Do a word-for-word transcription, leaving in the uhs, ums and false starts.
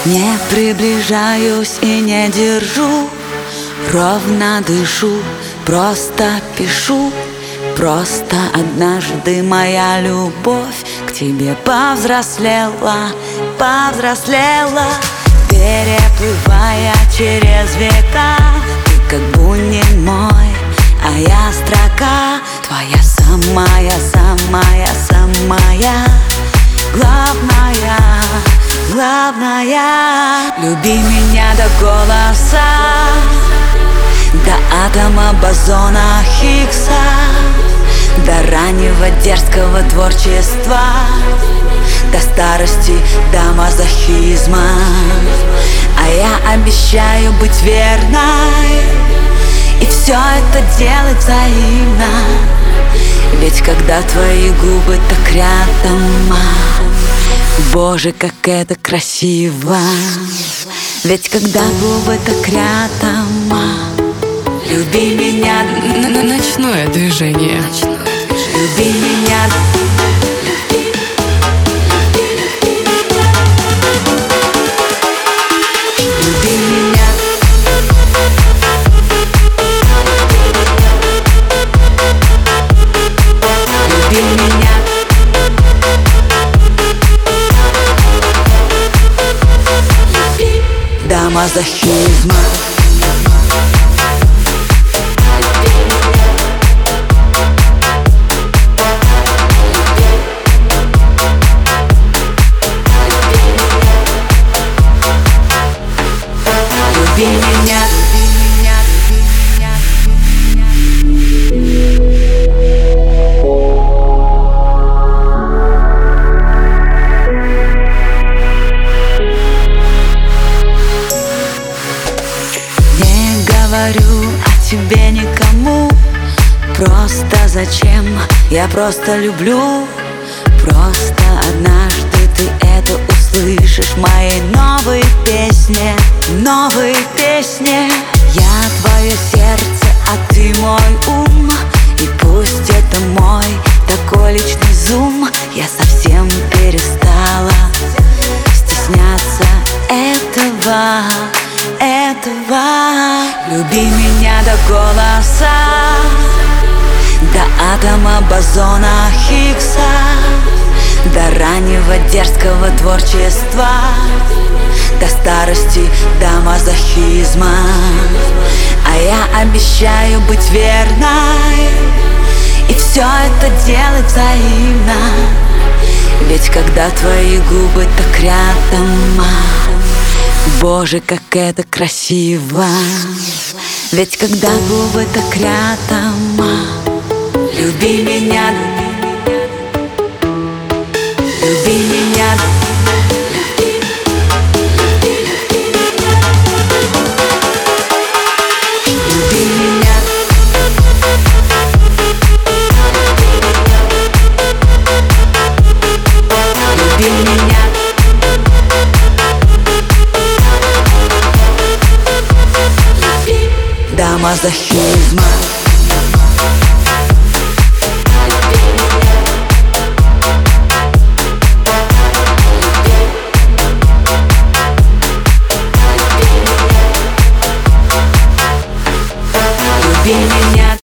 Не приближаюсь и не держу, ровно дышу, просто пишу. Просто однажды моя любовь к тебе повзрослела, повзрослела. Переплывая через века, ты как бунин мой, а я строка твоя самая, самая, самая главная, главная. Люби меня до голоса, до атома бозона Хиггса, до раннего дерзкого творчества, до старости, до мазохизма. А я обещаю быть верной и все это делать взаимно. Ведь когда твои губы так рядом, Боже, как это красиво. Ведь когда губы так рядом, люби меня. Ночное движение. Люби меня. Люби меня. Люби меня. До мазохизма. Люби меня, люби меня, люби меня. Не говорю о тебе никому, просто зачем, я просто люблю. Просто однажды ты это услышишь в моей новой песне, новой песне. Я твое сердце, а ты мой ум, и пусть это мой такой личный зум, я совсем перестала стесняться этого, этого. Люби меня до голоса, до атома бозона Хиггса, до раннего дерзкого творчества, до старости, до мазохизма. А я обещаю быть верной и все это делать взаимно. Ведь когда твои губы так рядом, Боже, как это красиво. Ведь когда губы так рядом, люби меня. Люби меня. Люби меня. Люби меня. До мазохизма.